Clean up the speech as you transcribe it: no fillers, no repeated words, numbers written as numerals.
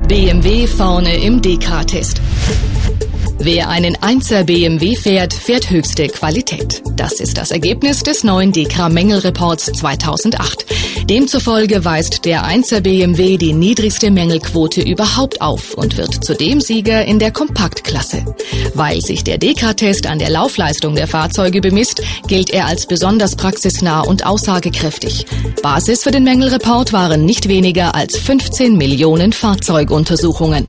BMW vorne im DEKRA-Test. Wer einen 1er BMW fährt, fährt höchste Qualität. Das ist das Ergebnis des neuen DEKRA-Mängelreports 2008. Demzufolge weist der 1er BMW die niedrigste Mängelquote überhaupt auf und wird zudem Sieger in der Kompaktklasse. Weil sich der DEKRA-Test an der Laufleistung der Fahrzeuge bemisst, gilt er als besonders praxisnah und aussagekräftig. Basis für den Mängelreport waren nicht weniger als 15 Millionen Fahrzeuguntersuchungen.